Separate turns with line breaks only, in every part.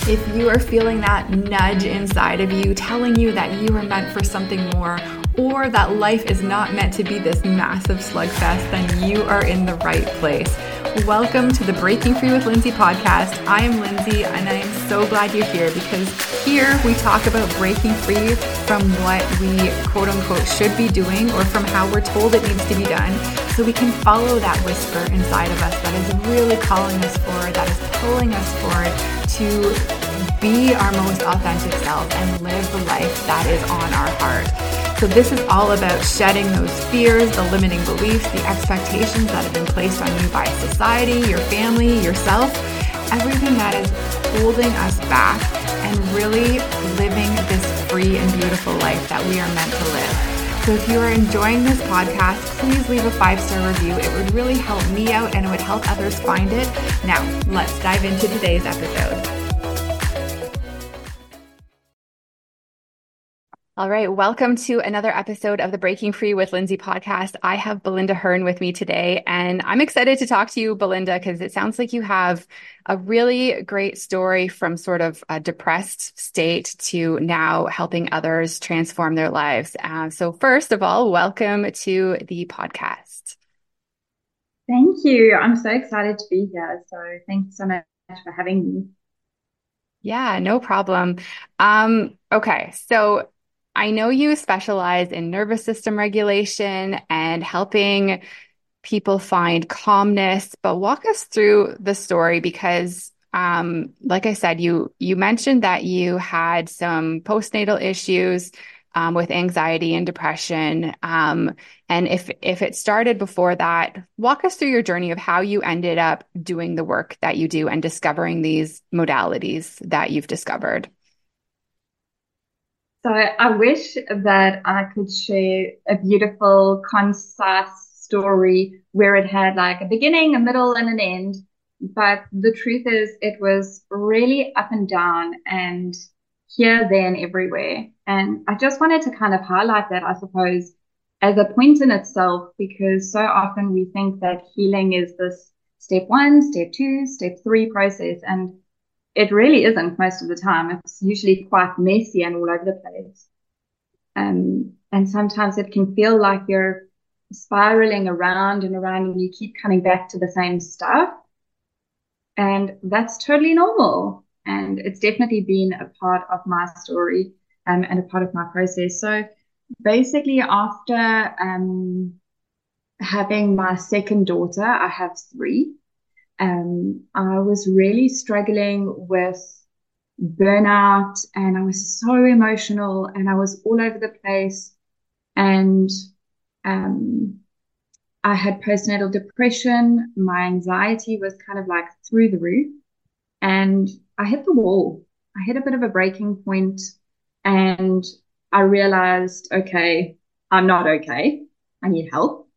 If you are feeling that nudge inside of you telling you that you are meant for something more, or that life is not meant to be this massive slugfest, then you are in the right place. Welcome to the Breaking Free with Lindsay podcast. I am Lindsay, and I am so glad you're here because here we talk about breaking free from what we quote unquote should be doing or from how we're told it needs to be done, so we can follow that whisper inside of us that is really calling us forward, that is pulling us forward to be our most authentic self and live the life that is on our heart. So this is all about shedding those fears, the limiting beliefs, the expectations that have been placed on you by society, your family, yourself, everything that is holding us back, and really living this free and beautiful life that we are meant to live. So if you are enjoying this podcast, please leave a 5-star review. It would really help me out and it would help others find it. Now, let's dive into today's episode. All right, welcome to another episode of the Breaking Free with Lindsay podcast. I have Belinda Hearn with me today, and I'm excited to talk to you, Belinda, because it sounds like you have a really great story from sort of a depressed state to now helping others transform their lives. So first of all, welcome to the podcast.
Thank you. I'm so excited to be here. So thanks so much for having me.
Yeah, no problem. Okay, so I know you specialize in nervous system regulation and helping people find calmness, but walk us through the story because, like I said, you mentioned that you had some postnatal issues with anxiety and depression. And if it started before that, walk us through your journey of how you ended up doing the work that you do and discovering these modalities that you've discovered.
So I wish that I could share a beautiful, concise story where it had like a beginning, a middle, and an end. But the truth is, it was really up and down and here, there, and everywhere. And I just wanted to kind of highlight that, I suppose, as a point in itself, because so often we think that healing is this step 1, step 2, step 3 process. And it really isn't most of the time. It's usually quite messy and all over the place. And sometimes it can feel like you're spiraling around and around and you keep coming back to the same stuff. And that's totally normal. And it's definitely been a part of my story, and a part of my process. So basically, after having my second daughter, I have 3. I was really struggling with burnout and I was so emotional and I was all over the place. And I had postnatal depression. My anxiety was kind of like through the roof. And I hit the wall. I hit a bit of a breaking point and I realized, okay, I'm not okay. I need help.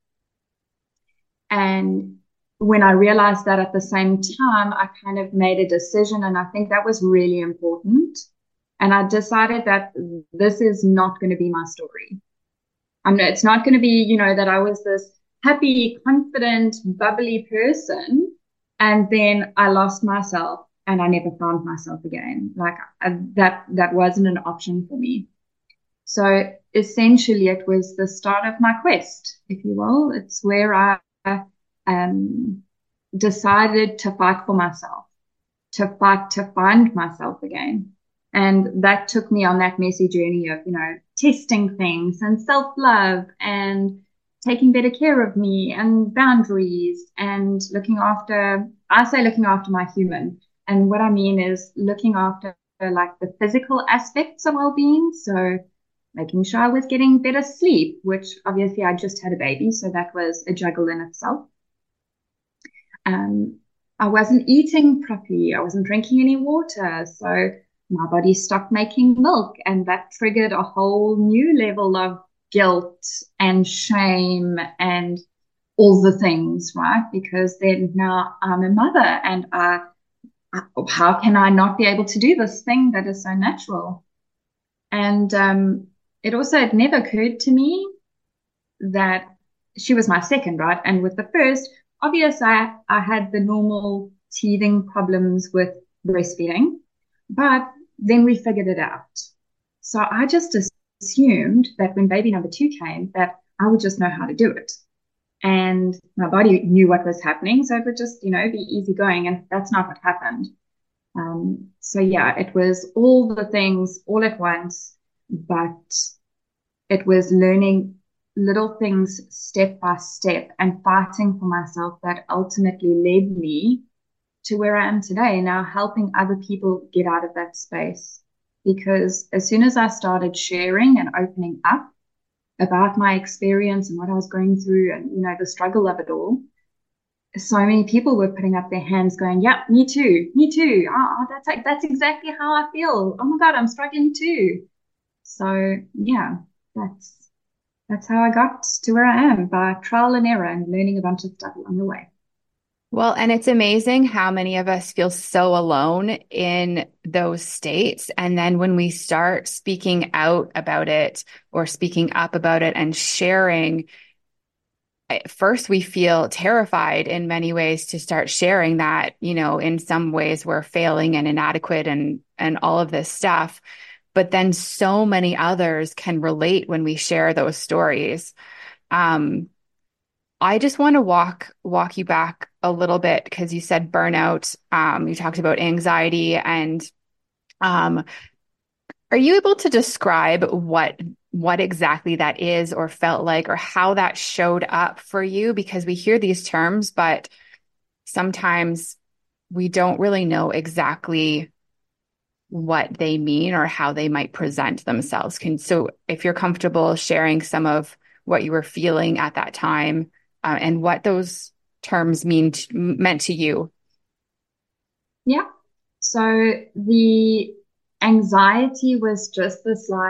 And when I realized that at the same time, I kind of made a decision, and I think that was really important. And I decided that this is not going to be my story. It's not going to be, that I was this happy, confident, bubbly person. And then I lost myself and I never found myself again. Like that wasn't an option for me. So essentially it was the start of my quest, if you will. It's where I decided to fight for myself, to fight to find myself again. And that took me on that messy journey of, testing things and self-love and taking better care of me and boundaries and looking after my human. And what I mean is looking after like the physical aspects of well-being. So making sure I was getting better sleep, which obviously I just had a baby. So that was a juggle in itself. I wasn't eating properly. I wasn't drinking any water. So my body stopped making milk, and that triggered a whole new level of guilt and shame and all the things, right? Because then now I'm a mother and how can I not be able to do this thing that is so natural? And it never occurred to me that she was my second, right? And with the first, obviously I had the normal teething problems with breastfeeding, But then we figured it out. So I just assumed that when baby number two came, that I would just know how to do it. And my body knew what was happening. So it would just, be easy going. And that's not what happened. So yeah, it was all the things all at once, but it was learning little things step by step and fighting for myself that ultimately led me to where I am today, now helping other people get out of that space. Because as soon as I started sharing and opening up about my experience and what I was going through and, the struggle of it all, so many people were putting up their hands going, yeah, me too, me too. Oh, that's exactly how I feel. Oh my God, I'm struggling too. So yeah, that's how I got to where I am, by trial and error and learning a bunch of stuff along the way.
Well, and it's amazing how many of us feel so alone in those states. And then when we start speaking out about it or speaking up about it and sharing, at first we feel terrified in many ways to start sharing that, in some ways we're failing and inadequate and all of this stuff. But then so many others can relate when we share those stories. I just want to walk you back a little bit because you said burnout. You talked about anxiety, and um, are you able to describe what exactly that is, or felt like, or how that showed up for you? Because we hear these terms, but sometimes we don't really know exactly what they mean or how they might present themselves. So if you're comfortable sharing some of what you were feeling at that time, and what those terms meant to you.
Yeah. So the anxiety was just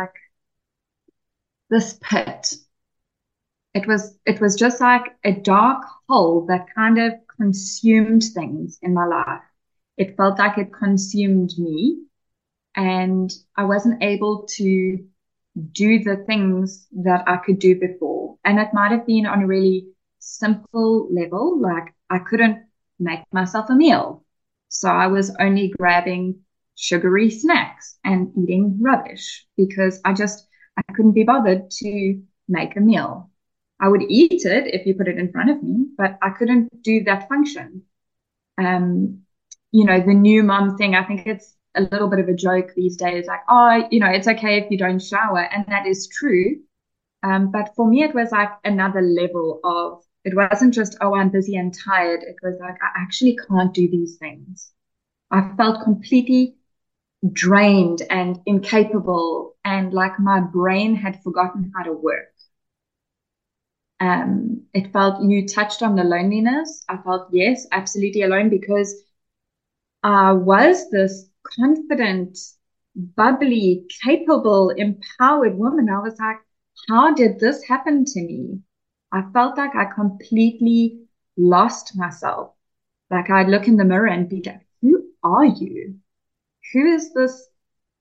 this pit. It was just like a dark hole that kind of consumed things in my life. It felt like it consumed me, and I wasn't able to do the things that I could do before. And it might have been on a really simple level, like I couldn't make myself a meal. So I was only grabbing sugary snacks and eating rubbish because I couldn't be bothered to make a meal. I would eat it if you put it in front of me, but I couldn't do that function. Um, the new mom thing, I think it's a little bit of a joke these days, like, oh, it's okay if you don't shower. And that is true. But for me, it was like another level of, it wasn't just, oh, I'm busy and tired. It was like, I actually can't do these things. I felt completely drained and incapable, and like my brain had forgotten how to work. It felt, you touched on the loneliness. I felt, yes, absolutely alone, because I was this confident, bubbly, capable, empowered woman. I was like, how did this happen to me? I felt like I completely lost myself. Like I'd look in the mirror and be like, who are you? Who is this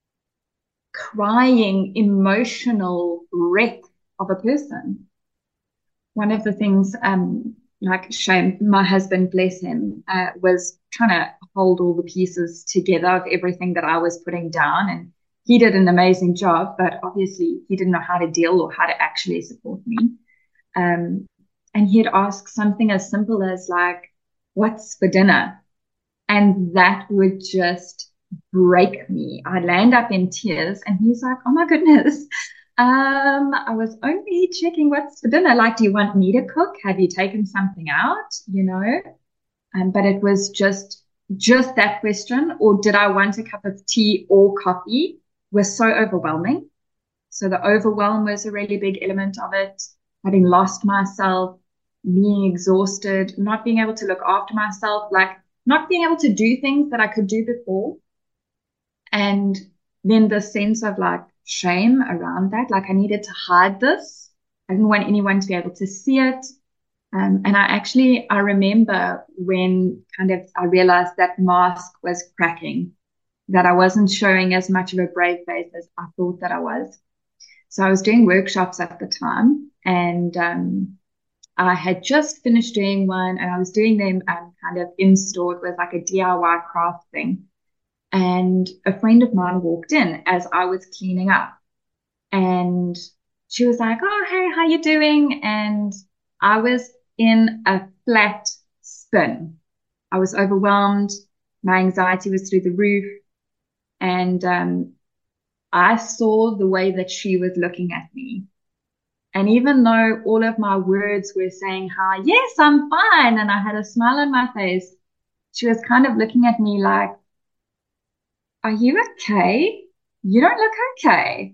crying, emotional wreck of a person? One of the things, like Shane, my husband, bless him, was trying to hold all the pieces together of everything that I was putting down. And he did an amazing job, but obviously he didn't know how to deal or how to actually support me. And he'd ask something as simple as like, what's for dinner? And that would just break me. I'd land up in tears and he's like, oh my goodness. I was only checking what's for dinner. Like, do you want me to cook? Have you taken something out? But it was just that question, or did I want a cup of tea or coffee, was so overwhelming. So the overwhelm was a really big element of it. Having lost myself, being exhausted, not being able to look after myself, like not being able to do things that I could do before. And then the sense of like shame around that, like I needed to hide this. I didn't want anyone to be able to see it. And I remember when kind of I realized that mask was cracking, that I wasn't showing as much of a brave face as I thought that I was. So I was doing workshops at the time, and I had just finished doing one, and I was doing them kind of in store. It was like a DIY craft thing. And a friend of mine walked in as I was cleaning up, and she was like, "Oh, hey, how you doing?" And I was in a flat spin. I was overwhelmed. My anxiety was through the roof. And I saw the way that she was looking at me. And even though all of my words were saying how, yes, I'm fine, and I had a smile on my face, she was kind of looking at me like, are you okay? You don't look okay.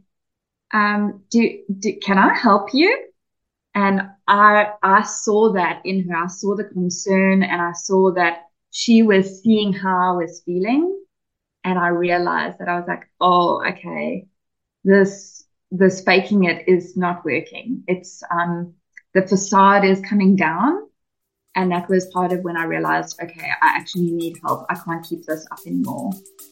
Can I help you? And I saw that in her. I saw the concern, and I saw that she was seeing how I was feeling. And I realized that I was like, oh, okay, this faking it is not working. It's the facade is coming down. And that was part of when I realized, okay, I actually need help. I can't keep this up anymore.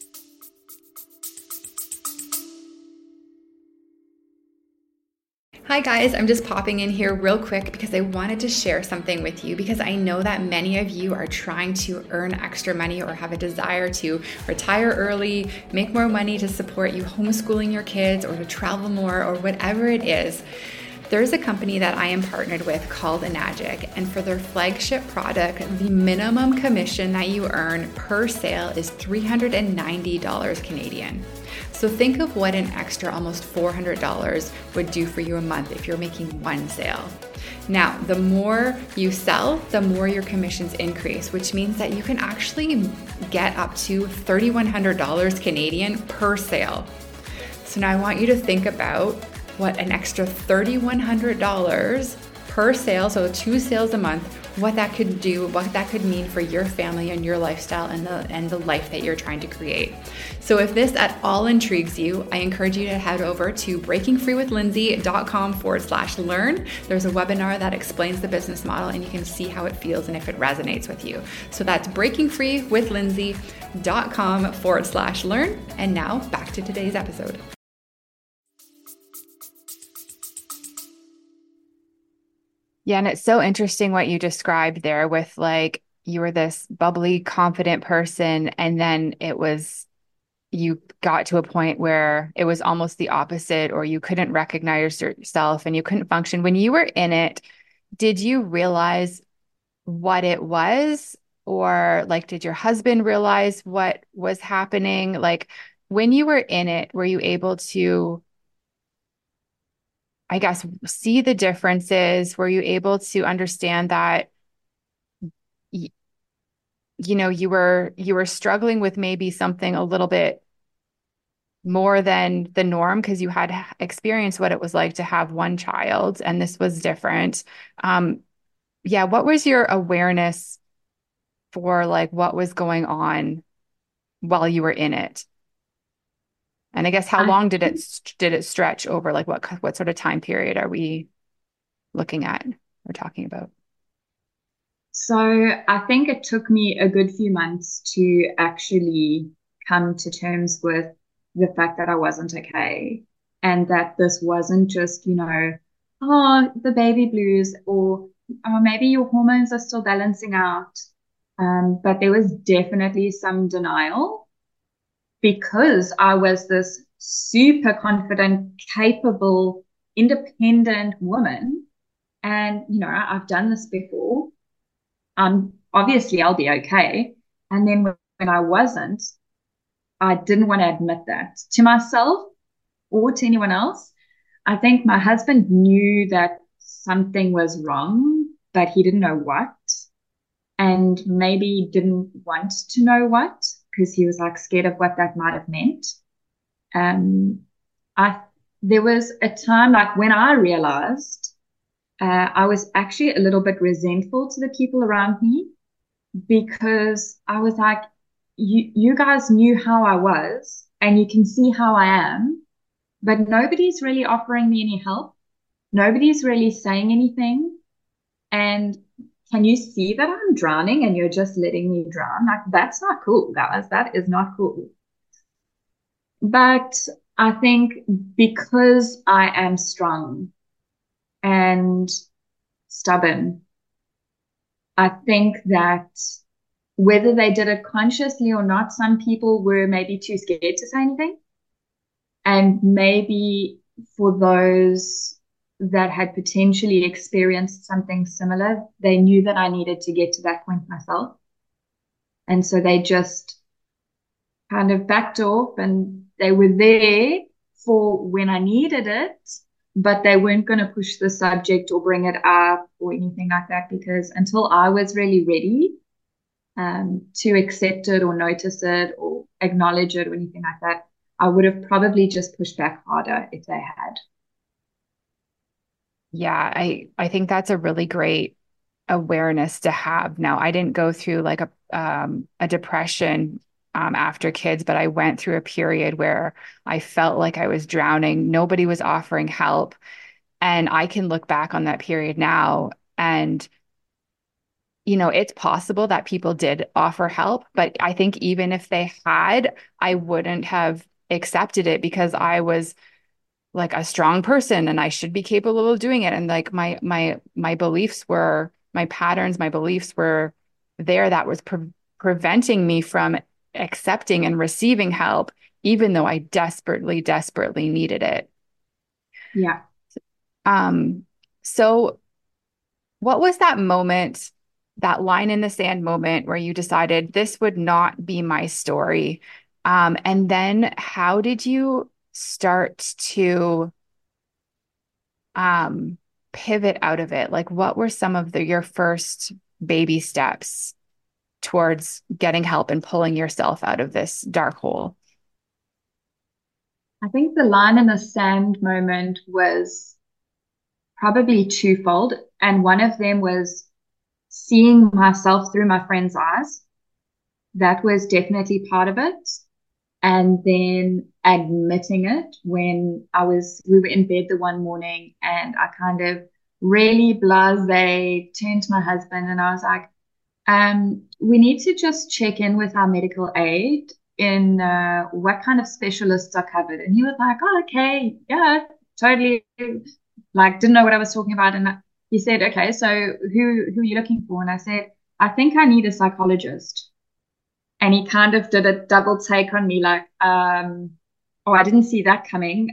Hi guys, I'm just popping in here real quick because I wanted to share something with you because I know that many of you are trying to earn extra money or have a desire to retire early, make more money to support you homeschooling your kids or to travel more or whatever it is. There's a company that I am partnered with called Enagic, and for their flagship product, the minimum commission that you earn per sale is $390 Canadian. So think of what an extra almost $400 would do for you a month if you're making one sale. Now, the more you sell, the more your commissions increase, which means that you can actually get up to $3,100 Canadian per sale. So now I want you to think about what an extra $3,100 per sale, so 2 sales a month, what that could do, what that could mean for your family and your lifestyle and the life that you're trying to create. So if this at all intrigues you, I encourage you to head over to breakingfreewithlindsay.com/learn. There's a webinar that explains the business model and you can see how it feels and if it resonates with you. So that's breakingfreewithlindsay.com/learn. And now back to today's episode. Yeah, and it's so interesting what you described there with like you were this bubbly, confident person, and then you got to a point where it was almost the opposite, or you couldn't recognize yourself and you couldn't function. When you were in it, did you realize what it was? Or like, did your husband realize what was happening? Like, when you were in it, were you able to, I guess, see the differences? Were you able to understand that, you were struggling with maybe something a little bit more than the norm because you had experienced what it was like to have one child and this was different. Yeah, what was your awareness for like what was going on while you were in it? And I guess how
I
long did it stretch over? Like what sort of time period are we looking at or talking about?
So I think it took me a good few months to actually come to terms with the fact that I wasn't okay and that this wasn't just, oh, the baby blues or maybe your hormones are still balancing out. But there was definitely some denial because I was this super confident, capable, independent woman. And, I've done this before. Obviously I'll be okay. And then when I wasn't, I didn't want to admit that to myself or to anyone else. I think my husband knew that something was wrong, but he didn't know what. And maybe didn't want to know what because he was like scared of what that might have meant. Um, I There was a time like when I realized I was actually a little bit resentful to the people around me because I was like, you guys knew how I was and you can see how I am, but nobody's really offering me any help. Nobody's really saying anything. And can you see that I'm drowning and you're just letting me drown? Like, that's not cool, guys. That is not cool. But I think because I am strong and stubborn, I think that whether they did it consciously or not, some people were maybe too scared to say anything. And maybe for those that had potentially experienced something similar, they knew that I needed to get to that point myself. And so they just kind of backed off and they were there for when I needed it, but they weren't going to push the subject or bring it up or anything like that, because until I was really ready to accept it or notice it or acknowledge it or anything like that, I would have probably just pushed back harder if they had.
Yeah, I think that's a really great awareness to have. Now, I didn't go through like a depression after kids, but I went through a period where I felt like I was drowning. Nobody was offering help. And I can look back on that period now and it's possible that people did offer help, but I think even if they had, I wouldn't have accepted it because I was like a strong person and I should be capable of doing it. And like my beliefs were, my patterns, my beliefs were there that was preventing me from accepting and receiving help, even though I desperately, desperately needed it.
Yeah.
Um, so what was that moment, that line in the sand moment where you decided this would not be my story? And then how did you start to um, pivot out of it? Like, what were some of your first baby steps towards getting help and pulling yourself out of this dark hole?
I think the line in the sand moment was probably twofold. And one of them was seeing myself through my friend's eyes. That was definitely part of it. And then admitting it when we were in bed the one morning and I kind of really blasé turned to my husband and I was like, we need to just check in with our medical aid in what kind of specialists are covered. And he was like, oh, okay, yeah, totally. Like, didn't know what I was talking about. And he said, okay, so who are you looking for? And I said, I think I need a psychologist. And he kind of did a double take on me, like, oh, I didn't see that coming.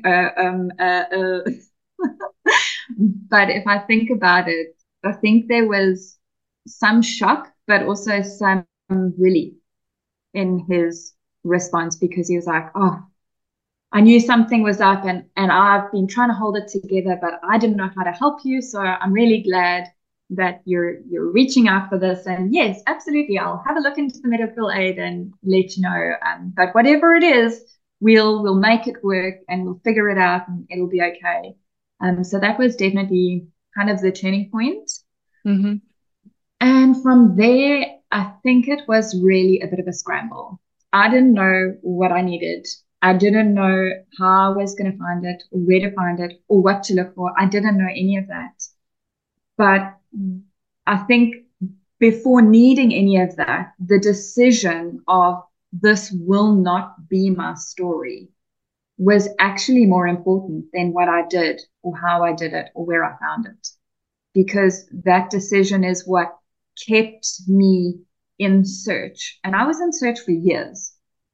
But if I think about it, I think there was some shock, but also some relief in his response because he was like, oh, I knew something was up and I've been trying to hold it together, but I didn't know how to help you. So I'm really glad that you're reaching out for this. And yes, absolutely, I'll have a look into the medical aid and let you know. But whatever it is, we'll make it work and we'll figure it out and it'll be okay. So that was definitely kind of the turning point.
Mm-hmm.
And from there, I think it was really a bit of a scramble. I didn't know what I needed. I didn't know how I was going to find it, or where to find it, or what to look for. I didn't know any of that. But I think before needing any of that, the decision of this will not be my story was actually more important than what I did or how I did it or where I found it. Because that decision is what kept me in search. And I was in search for years,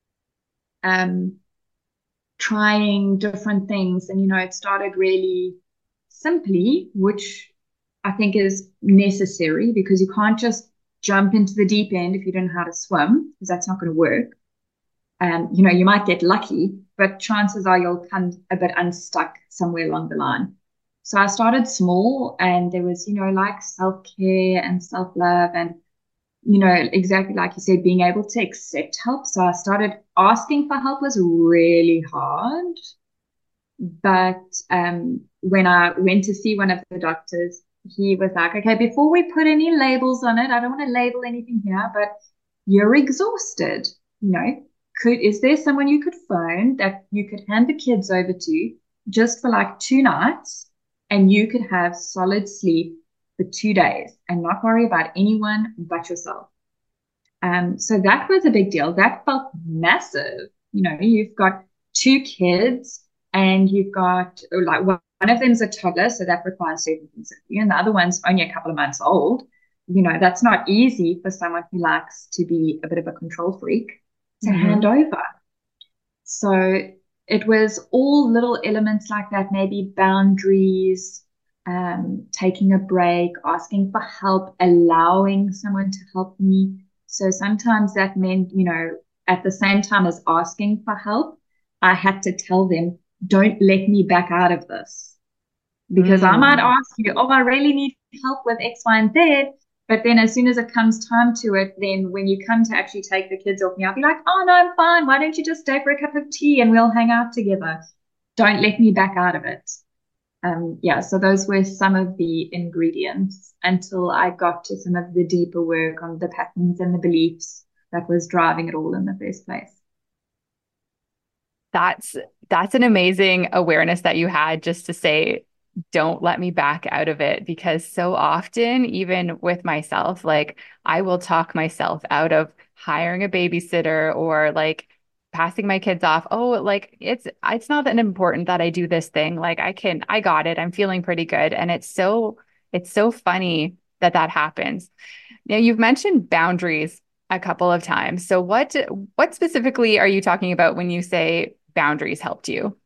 trying different things. And, it started really simply, which I think is necessary because you can't just jump into the deep end if you don't know how to swim, because that's not going to work. You might get lucky, but chances are you'll come a bit unstuck somewhere along the line. So I started small and there was, like self-care and self-love and, exactly like you said, being able to accept help. So I started asking for help was really hard. But when I went to see one of the doctors, he was like, okay, before we put any labels on it, I don't want to label anything here, but you're exhausted. Is there someone you could phone that you could hand the kids over to just for like 2 nights and you could have solid sleep for 2 days and not worry about anyone but yourself? So that was a big deal. That felt massive. You've got 2 kids and you've got like one of them's a toddler, so that requires certain things of you, and the other one's only a couple of months old. that's not easy for someone who likes to be a bit of a control freak to hand
Hmm.
over. So it was all little elements like that, maybe boundaries, taking a break, asking for help, allowing someone to help me. So sometimes that meant, at the same time as asking for help, I had to tell them, don't let me back out of this. Because I might
Mm.
ask you, oh, I really need help with X, Y, and Z. But then as soon as it comes time to it, then when you come to actually take the kids off me, I'll be like, oh, no, I'm fine. Why don't you just stay for a cup of tea and we'll hang out together? Don't let me back out of it. Yeah, so those were some of the ingredients until I got to some of the deeper work on the patterns and the beliefs that was driving it all in the first place.
That's that's an amazing awareness that you had just to say, don't let me back out of it. Because so often, even with myself, like I will talk myself out of hiring a babysitter or like passing my kids off. Oh, like it's not that important that I do this thing. Like I got it. I'm feeling pretty good. And it's so funny that that happens. Now, you've mentioned boundaries a couple of times. So what specifically are you talking about when you say boundaries helped you?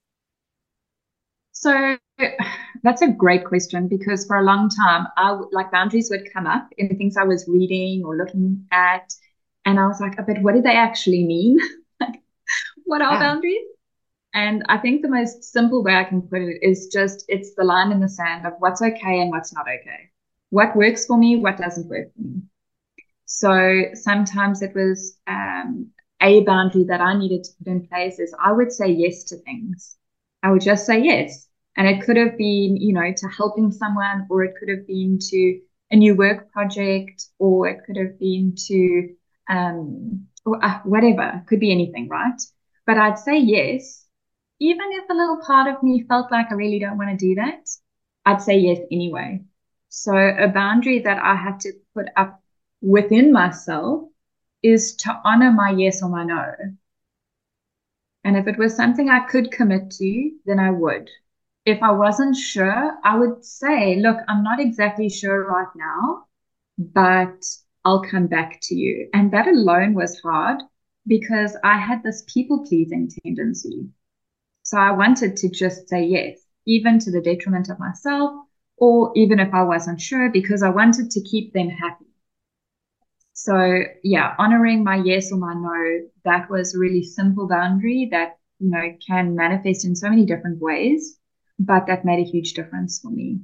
So that's a great question because for a long time, like boundaries would come up in things I was reading or looking at. And I was like, but what do they actually mean? Like, what are
Yeah.
boundaries? And I think the most simple way I can put it is just it's the line in the sand of what's okay and what's not okay. What works for me, what doesn't work for me. So sometimes it was a boundary that I needed to put in place is I would say yes to things. I would just say yes. And it could have been, to helping someone, or it could have been to a new work project, or it could have been to whatever. It could be anything, right? But I'd say yes, even if a little part of me felt like I really don't want to do that, I'd say yes anyway. So a boundary that I had to put up within myself is to honor my yes or my no. And if it was something I could commit to, then I would. If I wasn't sure, I would say, look, I'm not exactly sure right now, but I'll come back to you. And that alone was hard because I had this people pleasing tendency. So I wanted to just say yes, even to the detriment of myself, or even if I wasn't sure, because I wanted to keep them happy. So yeah, honoring my yes or my no, that was a really simple boundary that, can manifest in so many different ways, but that made a huge difference for me.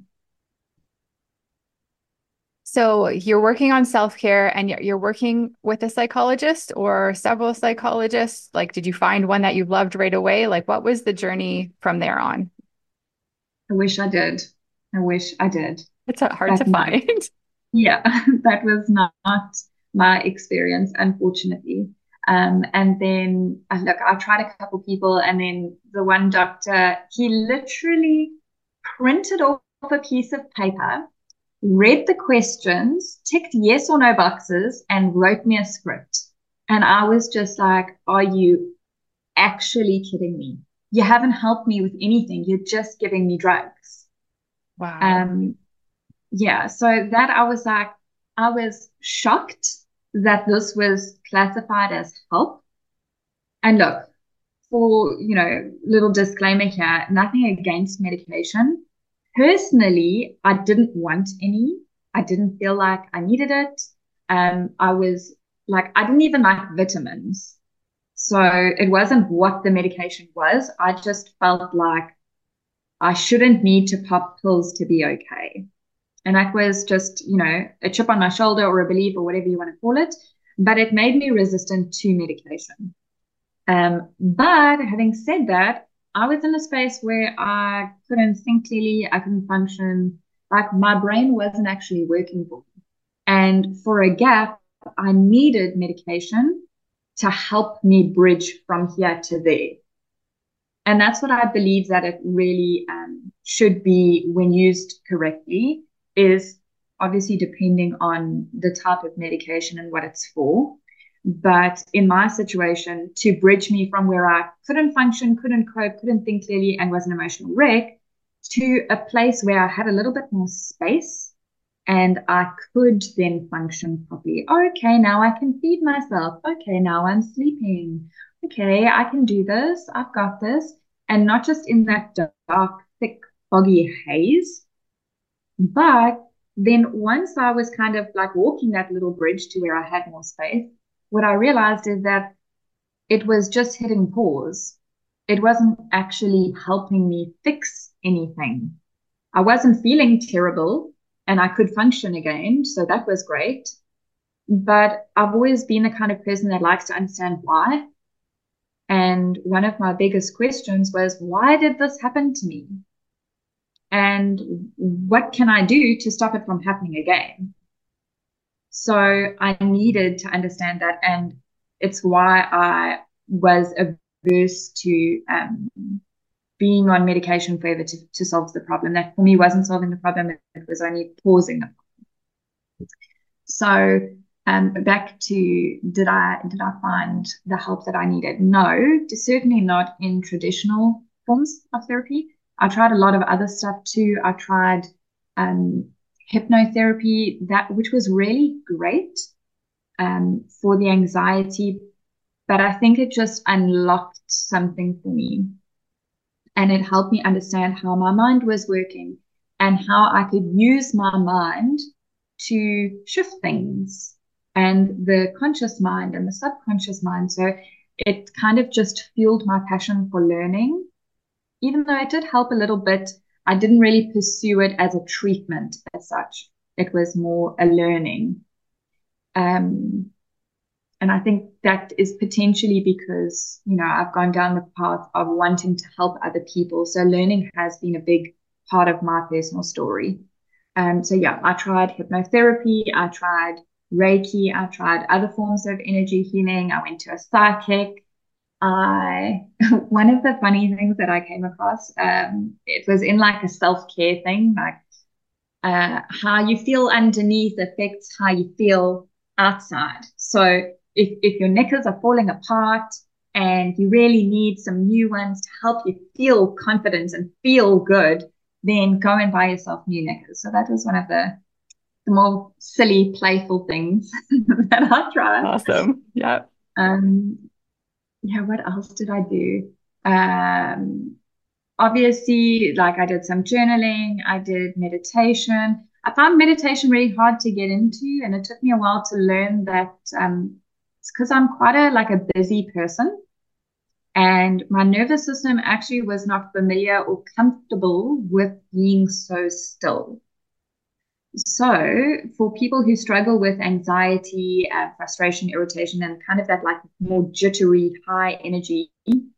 So you're working on self-care and you're working with a psychologist or several psychologists. Like, did you find one that you loved right away? Like, what was the journey from there on?
I wish I did. I wish I did.
It's hard
But
to
no,
find.
yeah, that was not my experience, unfortunately. And then, look, I tried a couple people, and then the one doctor, he literally printed off a piece of paper, read the questions, ticked yes or no boxes, and wrote me a script. And I was just like, are you actually kidding me? You haven't helped me with anything. You're just giving me drugs.
Wow.
Um, yeah, so that I was like, I was shocked that this was classified as help. And look, for, little disclaimer here, nothing against medication. Personally, I didn't want any. I didn't feel like I needed it. I was like, I didn't even like vitamins. So it wasn't what the medication was. I just felt like I shouldn't need to pop pills to be okay. And that was just, a chip on my shoulder or a belief or whatever you want to call it. But it made me resistant to medication. But having said that, I was in a space where I couldn't think clearly, I couldn't function, like my brain wasn't actually working for me. And for a gap, I needed medication to help me bridge from here to there. And that's what I believe that it really should be when used correctly is obviously depending on the type of medication and what it's for. But in my situation, to bridge me from where I couldn't function, couldn't cope, couldn't think clearly, and was an emotional wreck to a place where I had a little bit more space and I could then function properly. Okay, now I can feed myself. Okay, now I'm sleeping. Okay, I can do this. I've got this. And not just in that dark, thick, foggy haze, but then once I was kind of like walking that little bridge to where I had more space, what I realized is that it was just hitting pause. It wasn't actually helping me fix anything. I wasn't feeling terrible and I could function again. So that was great. But I've always been the kind of person that likes to understand why. And one of my biggest questions was, why did this happen to me? And what can I do to stop it from happening again? So I needed to understand that. And it's why I was averse to being on medication forever to solve the problem. That for me wasn't solving the problem, it was only pausing the problem. So back to did I find the help that I needed? No, certainly not in traditional forms of therapy. I tried a lot of other stuff too. I tried hypnotherapy, that which was really great for the anxiety, but I think it just unlocked something for me. And it helped me understand how my mind was working and how I could use my mind to shift things and the conscious mind and the subconscious mind. So it kind of just fueled my passion for learning. Even though it did help a little bit, I didn't really pursue it as a treatment as such. It was more a learning. And I think that is potentially because, I've gone down the path of wanting to help other people. So learning has been a big part of my personal story. So yeah, I tried hypnotherapy, I tried Reiki, I tried other forms of energy healing. I went to a psychic. One of the funny things that I came across, it was in like a self-care thing, like how you feel underneath affects how you feel outside. So if your knickers are falling apart and you really need some new ones to help you feel confident and feel good, then go and buy yourself new knickers. So that was one of the more silly, playful things that I tried.
Awesome. Yeah.
Yeah, what else did I do? Obviously, like I did some journaling, I did meditation. I found meditation really hard to get into, and it took me a while to learn that it's because I'm quite a busy person, and my nervous system actually was not familiar or comfortable with being so still. So for people who struggle with anxiety, frustration, irritation, and kind of that like more jittery, high energy,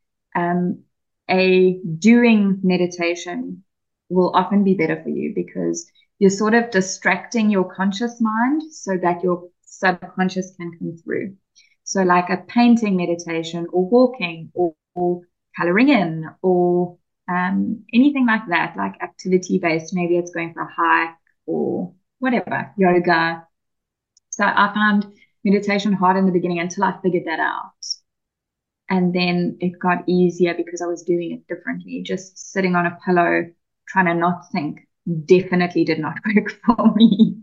a doing meditation will often be better for you because you're sort of distracting your conscious mind so that your subconscious can come through. So like a painting meditation or walking or coloring in or anything like that, like activity based, maybe it's going for a hike or whatever, yoga. So I found meditation hard in the beginning until I figured that out. And then it got easier because I was doing it differently. Just sitting on a pillow, trying to not think, definitely did not work for me.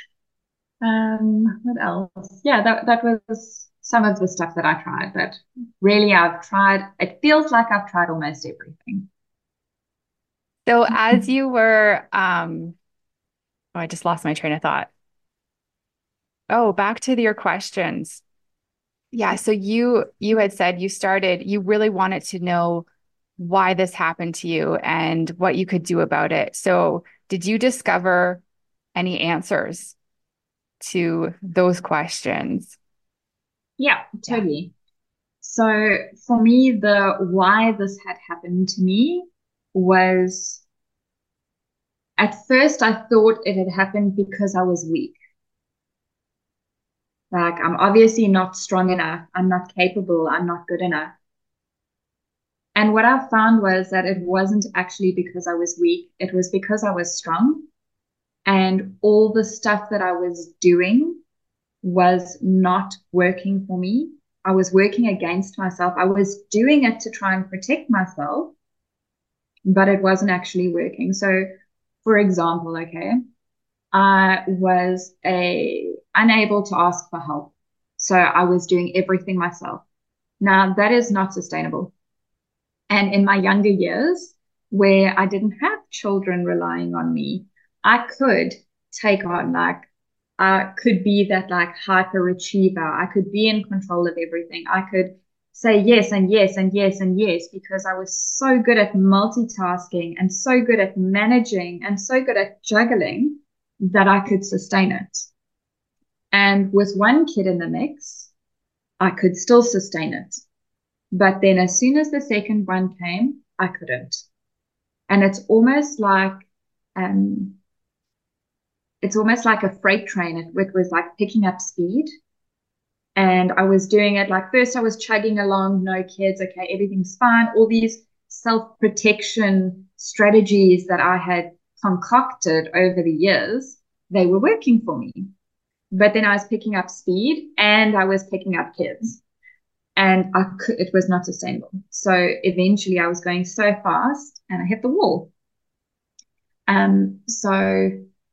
What else? Yeah, that was some of the stuff that I tried, but really it feels like I've tried almost everything.
So as you were, I just lost my train of thought. Oh, back to your questions. Yeah, so you had said you really wanted to know why this happened to you and what you could do about it. So did you discover any answers to those questions?
Yeah, totally. So for me, the why this had happened to me was at first I thought it had happened because I was weak. Like I'm obviously not strong enough. I'm not capable. I'm not good enough. And what I found was that it wasn't actually because I was weak. It was because I was strong. And all the stuff that I was doing was not working for me. I was working against myself. I was doing it to try and protect myself, but it wasn't actually working. So, for example, okay, I was unable to ask for help. So I was doing everything myself. Now, that is not sustainable. And in my younger years, where I didn't have children relying on me, I could take on I could be that like hyper achiever. I could be in control of everything. I could say yes and yes and yes and yes because I was so good at multitasking and so good at managing and so good at juggling that I could sustain it. And with one kid in the mix, I could still sustain it. But then as soon as the second one came, I couldn't. And um, it's almost like a freight train. It was like picking up speed. And I was doing it like first I was chugging along, no kids, okay, everything's fine. All these self-protection strategies that I had concocted over the years, they were working for me. But then I was picking up speed and I was picking up kids. And it was not sustainable. So eventually I was going so fast and I hit the wall. So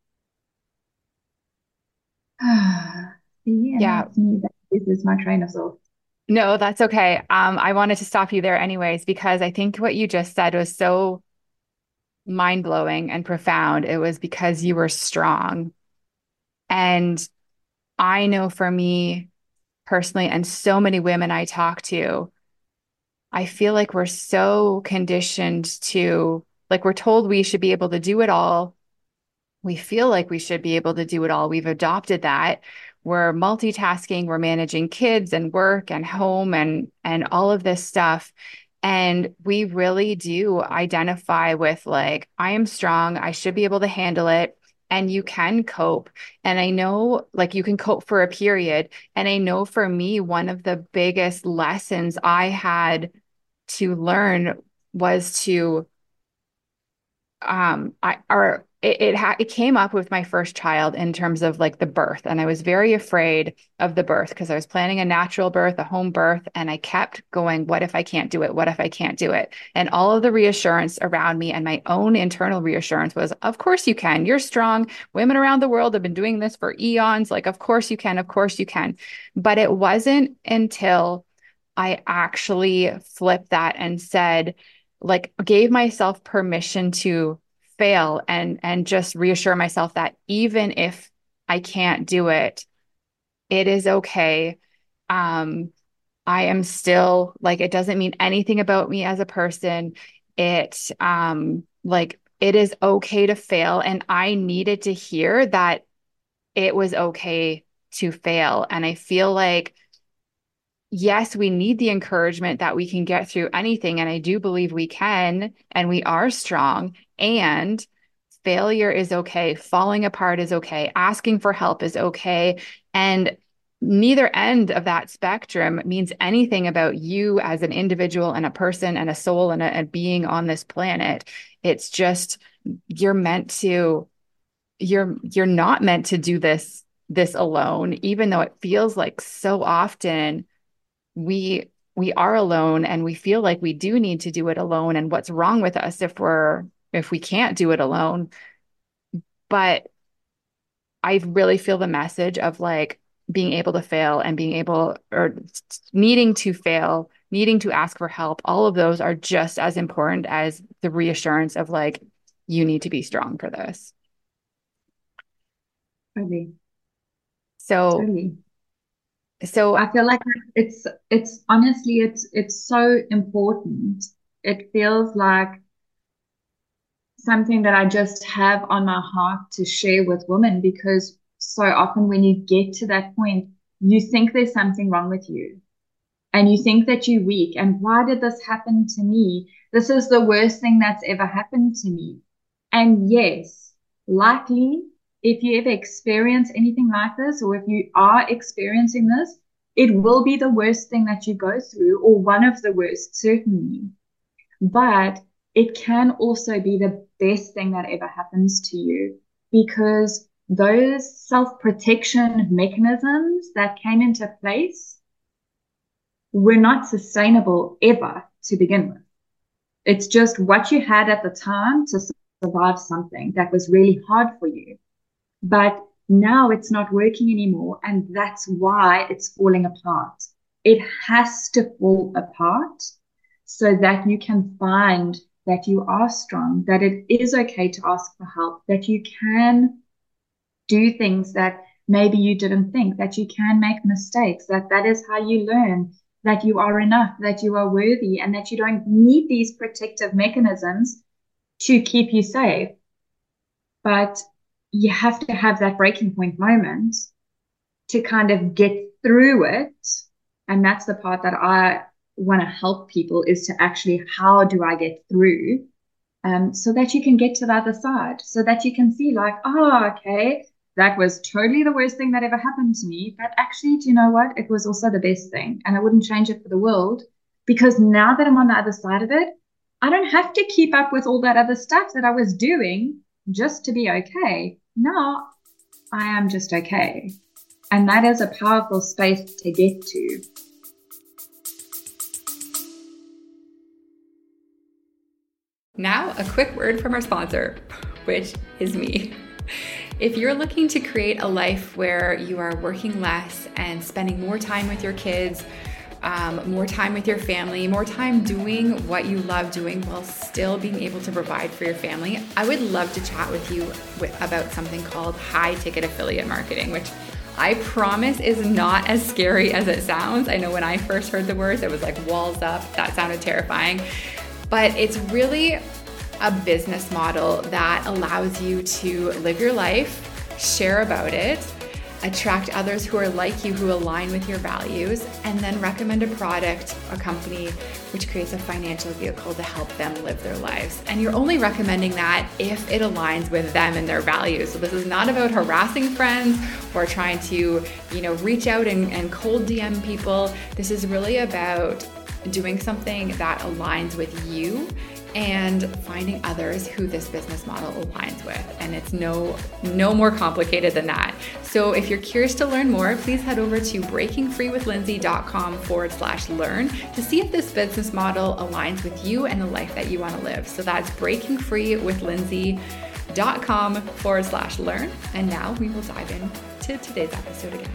Yeah.
this is my train of thought.
No, that's okay. I wanted to stop you there anyways, because I think what you just said was so mind-blowing and profound. It was because you were strong. And I know for me personally, and so many women I talk to, I feel like we're so conditioned to, like, we're told we should be able to do it all. We feel like we should be able to do it all. We've adopted that. We're multitasking, we're managing kids and work and home and all of this stuff. And we really do identify with like, I am strong, I should be able to handle it. And you can cope. And I know like you can cope for a period. And I know for me, one of the biggest lessons I had to learn was to I or it came up with my first child in terms of like the birth, and I was very afraid of the birth because I was planning a natural birth, a home birth, and I kept going, what if I can't do it? What if I can't do it? And all of the reassurance around me and my own internal reassurance was, of course you can, you're strong, women around the world have been doing this for eons, like of course you can, of course you can. But it wasn't until I actually flipped that and said, like, gave myself permission to fail and just reassure myself that even if I can't do it, it is okay. Um, I am still like, it doesn't mean anything about me as a person. Like it is okay to fail. And I needed to hear that it was okay to fail. And I feel like yes, we need the encouragement that we can get through anything. And I do believe we can, and we are strong. And failure is okay. Falling apart is okay. Asking for help is okay. And neither end of that spectrum means anything about you as an individual and a person and a soul and a being on this planet. It's just you're meant to, you're not meant to do this alone, even though it feels like so often we are alone and we feel like we do need to do it alone, and what's wrong with us if we can't do it alone. But I really feel the message of like being able to fail and being able or needing to fail, needing to ask for help, all of those are just as important as the reassurance of like you need to be strong for this.
Totally,
so
totally.
so
I feel like it's honestly it's so important. It feels like something that I just have on my heart to share with women because so often when you get to that point, you think there's something wrong with you and you think that you're weak. And why did this happen to me? This is the worst thing that's ever happened to me. And yes, likely, if you ever experience anything like this, or if you are experiencing this, it will be the worst thing that you go through, or one of the worst, certainly. But it can also be the best thing that ever happens to you because those self-protection mechanisms that came into place were not sustainable ever to begin with. It's just what you had at the time to survive something that was really hard for you. But now it's not working anymore. And that's why it's falling apart. It has to fall apart so that you can find that you are strong, that it is okay to ask for help, that you can do things that maybe you didn't think, that you can make mistakes, that that is how you learn, that you are enough, that you are worthy, and that you don't need these protective mechanisms to keep you safe. But you have to have that breaking point moment to kind of get through it. And that's the part that I want to help people, is to actually, how do I get through? So that you can get to the other side, so that you can see like, oh, okay, that was totally the worst thing that ever happened to me. But actually, do you know what? It was also the best thing. And I wouldn't change it for the world, because now that I'm on the other side of it, I don't have to keep up with all that other stuff that I was doing just to be okay. Now I am just okay. And that is a powerful space to get to.
Now, a quick word from our sponsor, which is me. If you're looking to create a life where you are working less and spending more time with your kids, more time with your family, more time doing what you love doing while still being able to provide for your family, I would love to chat with you about something called high ticket affiliate marketing, which I promise is not as scary as it sounds. I know when I first heard the words, it was like walls up. That sounded terrifying. But it's really a business model that allows you to live your life, share about it, attract others who are like you, who align with your values, and then recommend a product, a company, which creates a financial vehicle to help them live their lives. And you're only recommending that if it aligns with them and their values. So this is not about harassing friends or trying to, reach out and cold DM people. This is really about doing something that aligns with you and finding others who this business model aligns with. And it's no more complicated than that. So if you're curious to learn more, please head over to breakingfreewithlindsay.com/learn to see if this business model aligns with you and the life that you want to live. So that's breakingfreewithlindsay.com/learn. And now we will dive into today's episode again.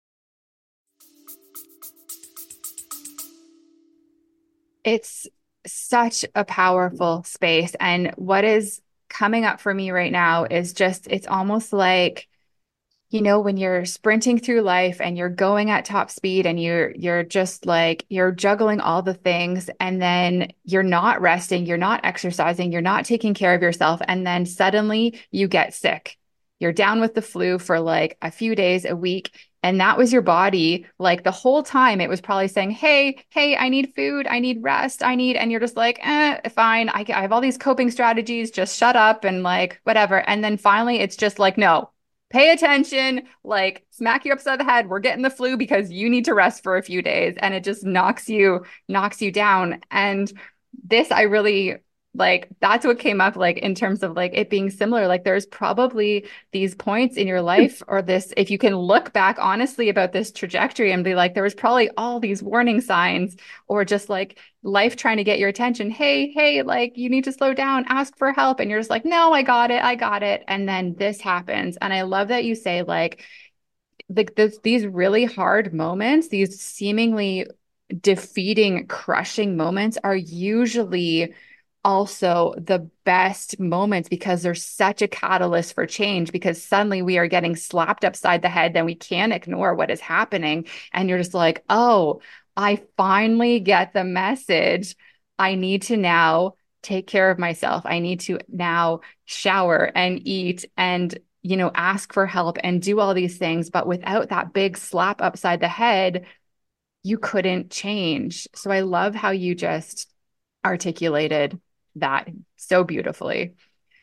It's such a powerful space. And what is coming up for me right now is just, it's almost like, when you're sprinting through life and you're going at top speed and you're just like, you're juggling all the things, and then you're not resting, you're not exercising, you're not taking care of yourself. And then suddenly you get sick. You're down with the flu for like a few days, a week. And that was your body. Like the whole time it was probably saying, hey, I need food. I need rest. and you're just like, fine. I have all these coping strategies. Just shut up and like, whatever. And then finally it's just like, no, pay attention, like smack you upside the head. We're getting the flu because you need to rest for a few days. And it just knocks you down. And this, I really like, that's what came up, like in terms of like it being similar. Like there's probably these points in your life, or this, if you can look back honestly about this trajectory and be like, there was probably all these warning signs, or just like life trying to get your attention. Hey, like you need to slow down, ask for help. And you're just like, no, I got it. And then this happens. And I love that you say like these really hard moments, these seemingly defeating, crushing moments are usually also the best moments, because there's such a catalyst for change, because suddenly we are getting slapped upside the head, then we can't ignore what is happening. And you're just like, oh, I finally get the message. I need to now take care of myself. I need to now shower and eat and, ask for help and do all these things. But without that big slap upside the head, you couldn't change. So I love how you just articulated that so beautifully.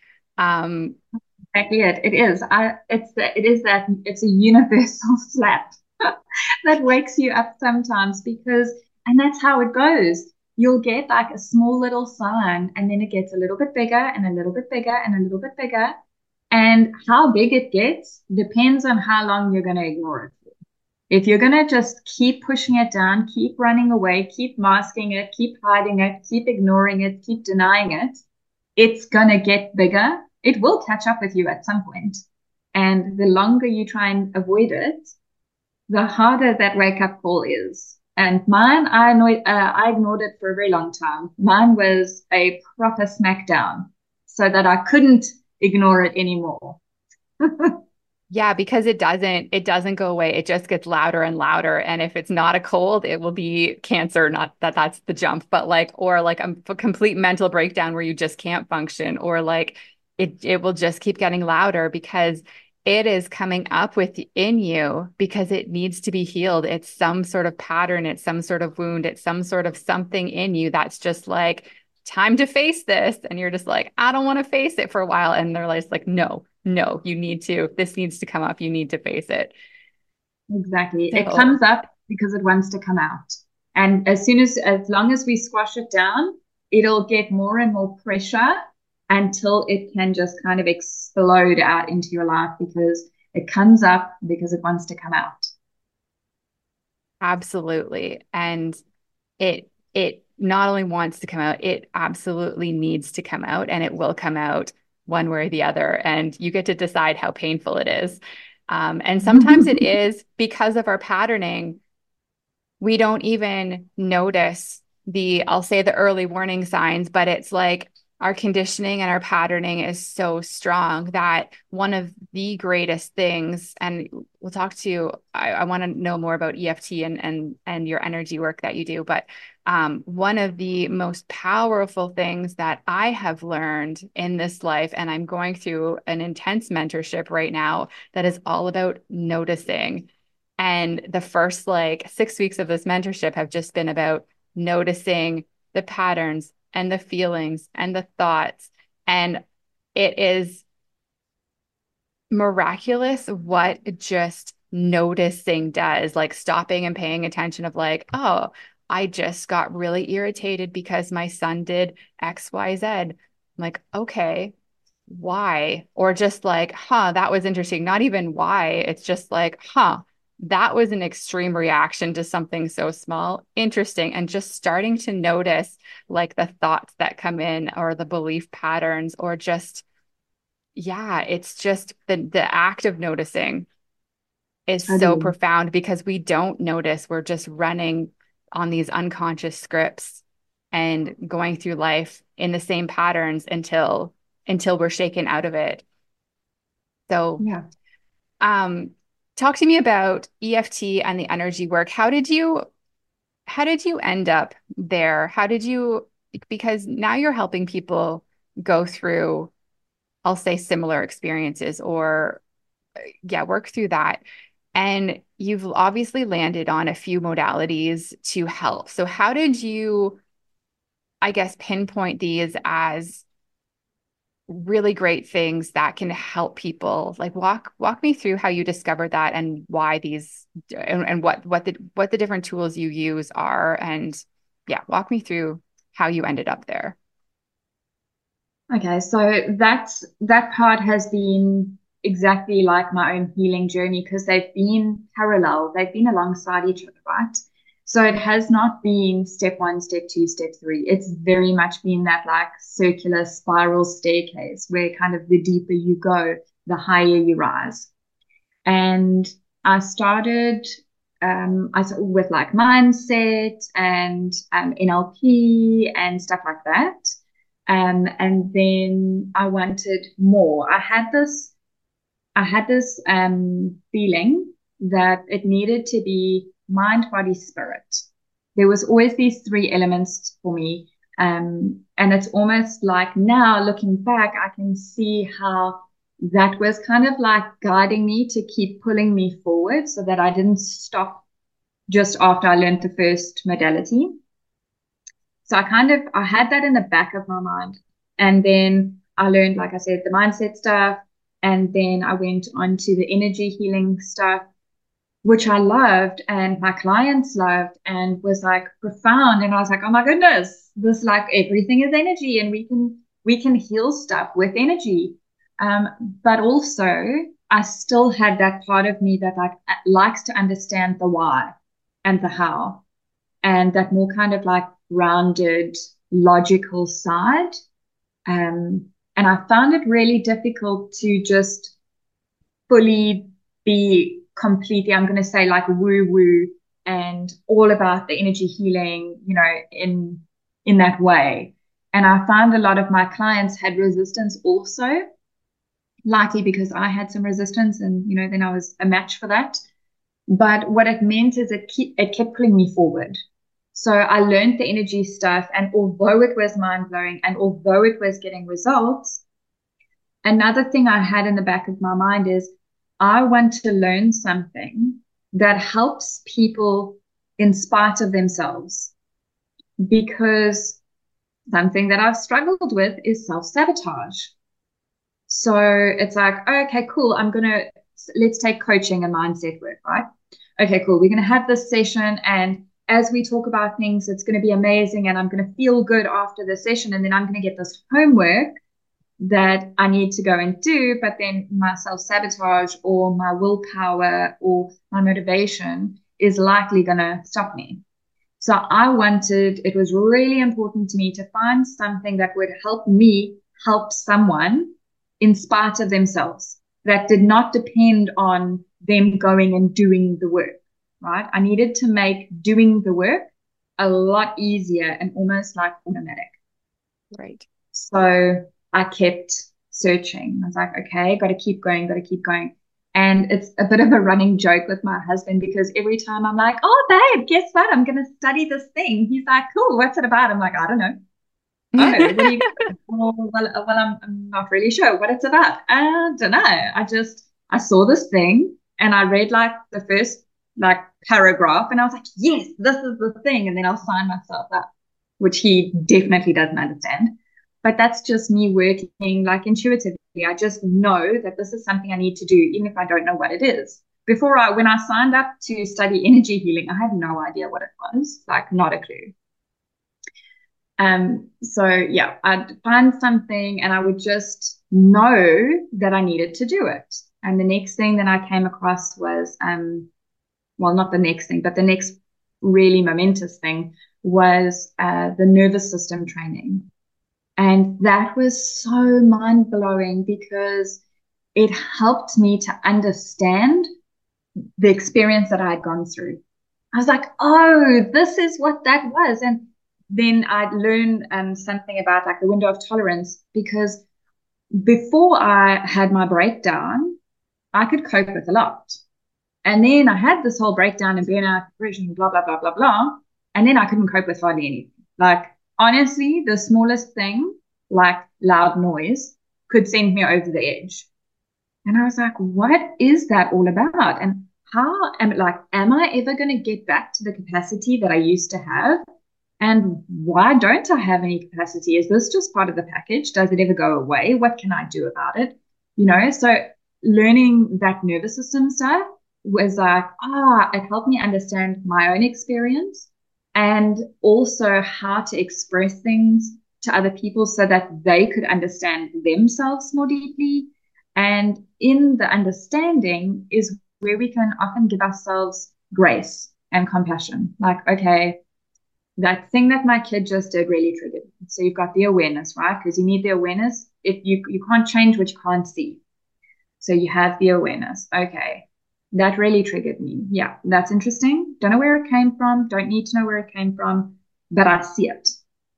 Exactly it. It is. It's a universal slap that wakes you up sometimes, and that's how it goes. You'll get like a small little sign, and then it gets a little bit bigger and a little bit bigger and a little bit bigger. And how big it gets depends on how long you're going to ignore it. If you're going to just keep pushing it down, keep running away, keep masking it, keep hiding it, keep ignoring it, keep denying it, it's going to get bigger. It will catch up with you at some point. And the longer you try and avoid it, the harder that wake up call is. And mine, I ignored it for a very long time. Mine was a proper smackdown so that I couldn't ignore it anymore.
Yeah, because it doesn't go away. It just gets louder and louder. And if it's not a cold, it will be cancer. Not that that's the jump, but like, or like a complete mental breakdown where you just can't function, or like it will just keep getting louder because it is coming up within you because it needs to be healed. It's some sort of pattern, it's some sort of wound, it's some sort of something in you that's just like, time to face this. And you're just like, I don't want to face it for a while. And they're like, no, no, this needs to come up. You need to face it.
Exactly. It
So
comes up because it wants to come out. And as long as we squash it down, it'll get more and more pressure until it can just kind of explode out into your life because it comes up because it wants to come out.
absolutely. And it not only wants to come out, it absolutely needs to come out, and it will come out one way or the other. And you get to decide how painful it is. And sometimes it is because of our patterning. We don't even notice I'll say the early warning signs, but it's like our conditioning and our patterning is so strong that one of the greatest things, and we'll talk to, I want to know more about EFT and your energy work that you do, but one of the most powerful things that I have learned in this life, and I'm going through an intense mentorship right now that is all about noticing. And the first like 6 weeks of this mentorship have just been about noticing the patterns and the feelings and the thoughts. And it is miraculous what just noticing does, like stopping and paying attention of like, oh, I just got really irritated because my son did XYZ. I'm like, okay, why? Or just like, huh, that was interesting. Not even why. It's just like, huh, that was an extreme reaction to something so small. Interesting. And just starting to notice like the thoughts that come in or the belief patterns or just, yeah, it's just the act of noticing is so
Totally.
profound because we don't notice. We're just running on these unconscious scripts and going through life in the same patterns until we're shaken out of it. So,
Yeah.
um, talk to me about EFT and the energy work. How did you end up there? Because now you're helping people go through, I'll say similar experiences or yeah, work through that. And you've obviously landed on a few modalities to help. So how did you, I guess, pinpoint these as really great things that can help people? Like walk me through how you discovered that and why these and what the different tools you use are. And yeah, walk me through how you ended up there.
Okay, so that part has been exactly like my own healing journey because they've been parallel, they've been alongside each other, right? So it has not been step one, step two, step three. It's very much been that like circular spiral staircase where kind of the deeper you go, the higher you rise. And I started with like mindset and NLP and stuff like that. And then I wanted more. I had this feeling that it needed to be mind, body, spirit. There was always these three elements for me. And it's almost like now looking back, I can see how that was kind of like guiding me to keep pulling me forward so that I didn't stop just after I learned the first modality. So I had that in the back of my mind. And then I learned, like I said, the mindset stuff. And then I went on to the energy healing stuff, which I loved and my clients loved and was like profound. And I was like, oh my goodness, this like everything is energy and we can heal stuff with energy. Um, but also I still had that part of me that like likes to understand the why and the how and that more kind of like grounded, logical side. And I found it really difficult to just fully be completely, I'm going to say like woo woo and all about the energy healing, you know, in that way. And I found a lot of my clients had resistance also, likely because I had some resistance and, you know, then I was a match for that. But what it meant is it kept pulling me forward. So I learned the energy stuff. And although it was mind blowing and although it was getting results, another thing I had in the back of my mind is I want to learn something that helps people in spite of themselves, because something that I've struggled with is self-sabotage. So it's like, okay, cool. Let's take coaching and mindset work, right? Okay, cool. We're going to have this session. And as we talk about things, it's going to be amazing. And I'm going to feel good after the session. And then I'm going to get this homework that I need to go and do. But then my self-sabotage or my willpower or my motivation is likely going to stop me. So it was really important to me to find something that would help me help someone in spite of themselves, that did not depend on them going and doing the work, right? I needed to make doing the work a lot easier and almost like automatic.
Right.
So I kept searching. I was like, okay, got to keep going, got to keep going. And it's a bit of a running joke with my husband, because every time I'm like, oh, babe, guess what? I'm going to study this thing. He's like, cool, what's it about? I'm like, I don't know. Oh, what are you? I'm not really sure what it's about. I don't know. I saw this thing and I read like the first like paragraph and I was like, yes, this is the thing. And then I'll sign myself up, which he definitely doesn't understand. But that's just me working like intuitively. I just know that this is something I need to do, even if I don't know what it is. When I signed up to study energy healing, I had no idea what it was, like not a clue. So yeah, I'd find something and I would just know that I needed to do it. And the next thing that I came across was, well, not the next thing, but the next really momentous thing was the nervous system training. And that was so mind blowing because it helped me to understand the experience that I had gone through. I was like, oh, this is what that was. And then I'd learn something about like the window of tolerance, because before I had my breakdown, I could cope with a lot. And then I had this whole breakdown and burnout, depression, blah, blah, blah, blah, blah. And then I couldn't cope with hardly anything. Like, honestly, the smallest thing, like loud noise, could send me over the edge. And I was like, what is that all about? And am I ever going to get back to the capacity that I used to have? And why don't I have any capacity? Is this just part of the package? Does it ever go away? What can I do about it? You know, so learning that nervous system stuff was like, it helped me understand my own experience and also how to express things to other people so that they could understand themselves more deeply. And in the understanding is where we can often give ourselves grace and compassion. Like, okay, that thing that my kid just did really triggered me. So you've got the awareness, right? Because you need the awareness. If you can't change what you can't see. So you have the awareness. Okay, that really triggered me. Yeah, that's interesting. Don't know where it came from. Don't need to know where it came from, but I see it.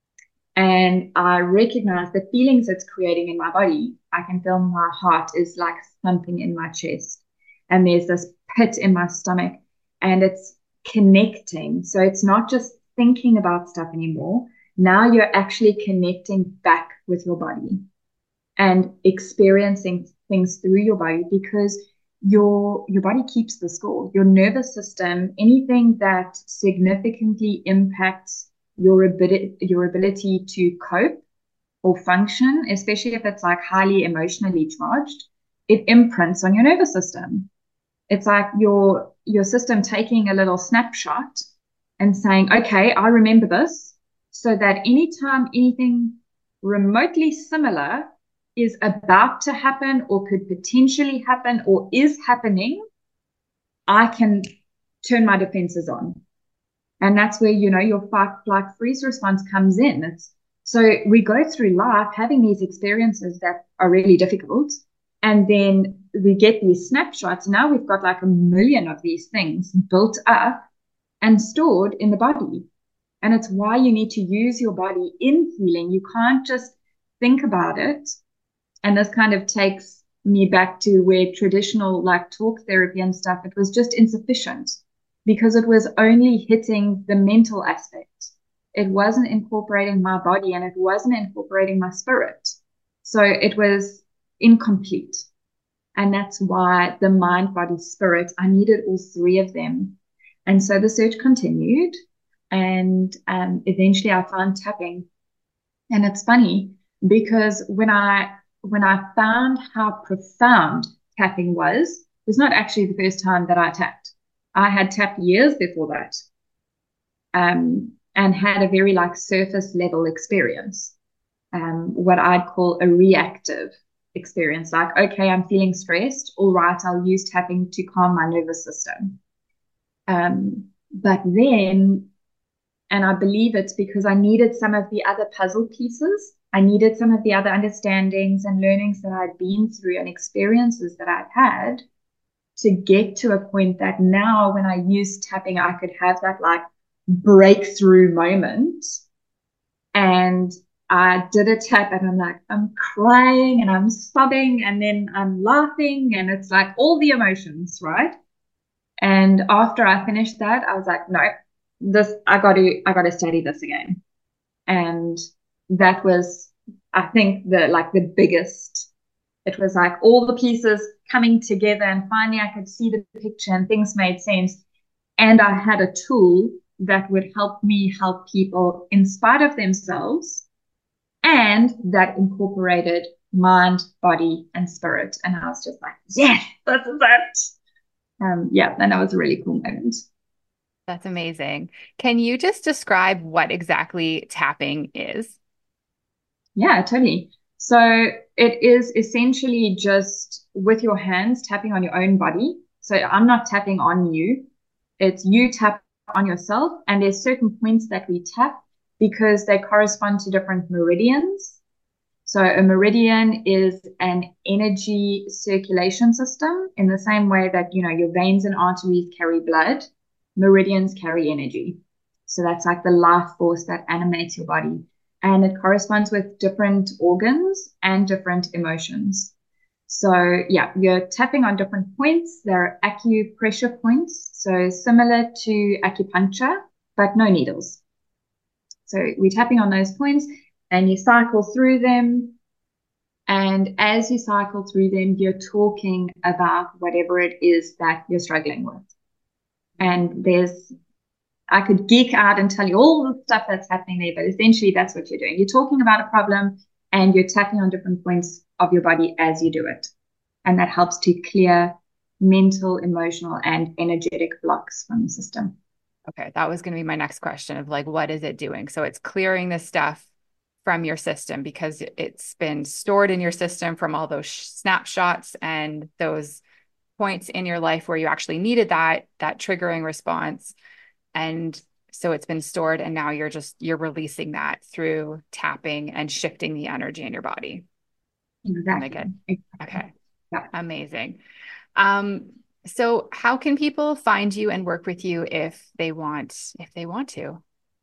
And I recognize the feelings it's creating in my body. I can feel my heart is like thumping in my chest. And there's this pit in my stomach and it's connecting. So it's not just thinking about stuff anymore. Now you're actually connecting back with your body and experiencing things through your body, because your body keeps the score. Your nervous system, anything that significantly impacts your ability to cope or function, especially if it's like highly emotionally charged, it imprints on your nervous system. It's like your system taking a little snapshot and saying, okay, I remember this, so that anytime anything remotely similar is about to happen or could potentially happen or is happening, I can turn my defenses on. And that's where, you know, your fight, flight, freeze response comes in. So we go through life having these experiences that are really difficult. And then we get these snapshots. Now we've got like 1 million of these things built up and stored in the body. And it's why you need to use your body in healing. You can't just think about it. And this kind of takes me back to where traditional like talk therapy and stuff, it was just insufficient because it was only hitting the mental aspect. It wasn't incorporating my body and it wasn't incorporating my spirit. So it was incomplete. And that's why the mind, body, spirit, I needed all three of them. And so the search continued. And eventually I found tapping. And it's funny because when I found how profound tapping was, it was not actually the first time that I tapped. I had tapped years before that, and had a very like surface level experience, what I'd call a reactive experience. Like, okay, I'm feeling stressed. All right, I'll use tapping to calm my nervous system. But then, and I believe it's because I needed some of the other puzzle pieces. I needed some of the other understandings and learnings that I'd been through and experiences that I'd had to get to a point that now when I use tapping, I could have that like breakthrough moment. And I did a tap and I'm like, I'm crying and I'm sobbing and then I'm laughing and it's like all the emotions, right? And after I finished that, I was like, no, I got to study this again. And that was, I think, the biggest. It was like all the pieces coming together and finally I could see the picture and things made sense. And I had a tool that would help me help people in spite of themselves, and that incorporated mind, body, and spirit. And I was just like, yeah, this is it. Yeah, and that was a really cool moment.
That's amazing. Can you just describe what exactly tapping is?
Yeah, totally. So it is essentially just with your hands tapping on your own body. So I'm not tapping on you. It's you tap on yourself. And there's certain points that we tap because they correspond to different meridians. So a meridian is an energy circulation system in the same way that, your veins and arteries carry blood, meridians carry energy. So that's like the life force that animates your body. And it corresponds with different organs and different emotions. So yeah, you're tapping on different points. There are acupressure points. So similar to acupuncture, but no needles. So we're tapping on those points and you cycle through them. And as you cycle through them, you're talking about whatever it is that you're struggling with. And I could geek out and tell you all the stuff that's happening there, but essentially that's what you're doing. You're talking about a problem and you're tapping on different points of your body as you do it. And that helps to clear mental, emotional, and energetic blocks from the system.
Okay, that was going to be my next question of like, what is it doing? So it's clearing the stuff from your system because it's been stored in your system from all those snapshots and those points in your life where you actually needed that triggering response. And so it's been stored and now you're releasing that through tapping and shifting the energy in your body.
Exactly.
Okay.
Yeah.
Amazing. So how can people find you and work with you if they want to?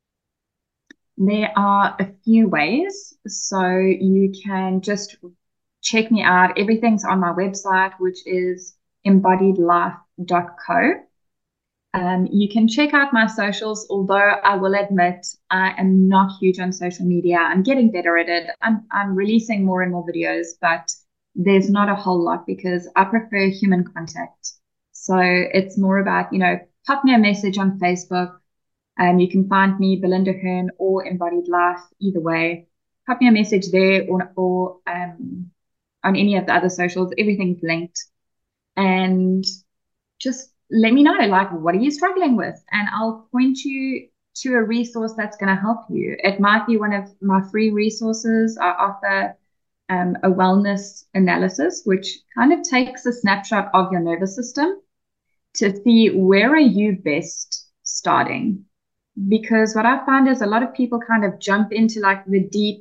There are a few ways. So you can just check me out. Everything's on my website, which is embodiedlife.co. You can check out my socials, although I will admit I am not huge on social media. I'm getting better at it. I'm releasing more and more videos, but there's not a whole lot because I prefer human contact. So it's more about, pop me a message on Facebook. You can find me Belinda Hearn or Embodied Life, either way. Pop me a message there or on any of the other socials. Everything's linked. And just let me know, like, what are you struggling with? And I'll point you to a resource that's going to help you. It might be one of my free resources. I offer a wellness analysis, which kind of takes a snapshot of your nervous system to see where are you best starting. Because what I find is a lot of people kind of jump into like the deep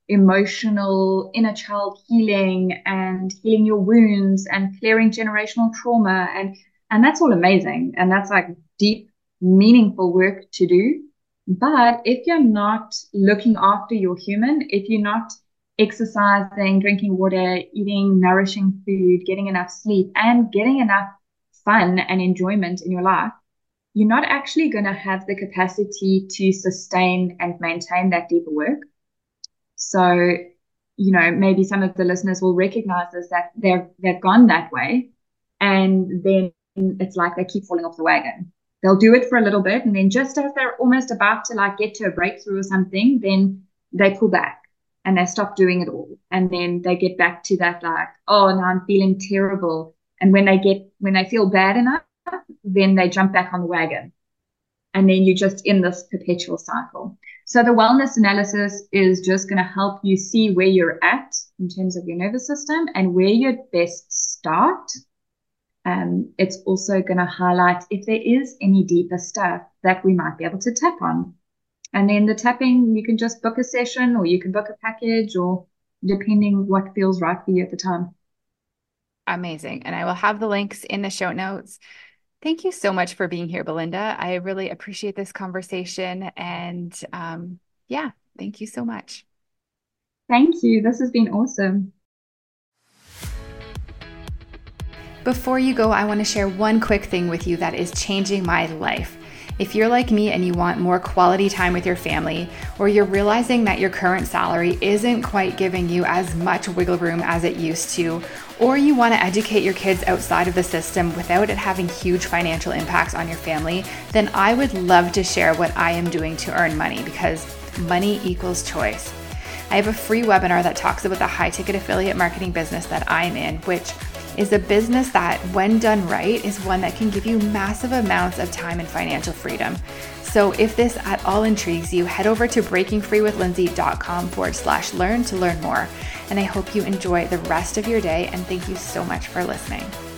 emotional inner child healing and healing your wounds and clearing generational trauma. And that's all amazing. And that's like deep, meaningful work to do. But if you're not looking after your human, if you're not exercising, drinking water, eating nourishing food, getting enough sleep, and getting enough fun and enjoyment in your life, you're not actually going to have the capacity to sustain and maintain that deeper work. So, maybe some of the listeners will recognize this, that they've gone that way, and then it's like they keep falling off the wagon. They'll do it for a little bit, and then just as they're almost about to like get to a breakthrough or something, then they pull back and they stop doing it all. And then they get back to that like, oh, now I'm feeling terrible. And when they feel bad enough, then they jump back on the wagon. And then you're just in this perpetual cycle. So the wellness analysis is just going to help you see where you're at in terms of your nervous system and where you'd best start. It's also going to highlight if there is any deeper stuff that we might be able to tap on. And then the tapping, you can just book a session or you can book a package, or depending what feels right for you at the time.
Amazing. And I will have the links in the show notes. Thank you so much for being here, Belinda. I really appreciate this conversation. And thank you so much.
Thank you. This has been awesome.
Before you go, I want to share one quick thing with you that is changing my life. If you're like me and you want more quality time with your family, or you're realizing that your current salary isn't quite giving you as much wiggle room as it used to, or you want to educate your kids outside of the system without it having huge financial impacts on your family, then I would love to share what I am doing to earn money, because money equals choice. I have a free webinar that talks about the high-ticket affiliate marketing business that I'm in, which is a business that, when done right, is one that can give you massive amounts of time and financial freedom. So if this at all intrigues you, head over to breakingfreewithlindsay.com/learn to learn more. And I hope you enjoy the rest of your day, and thank you so much for listening.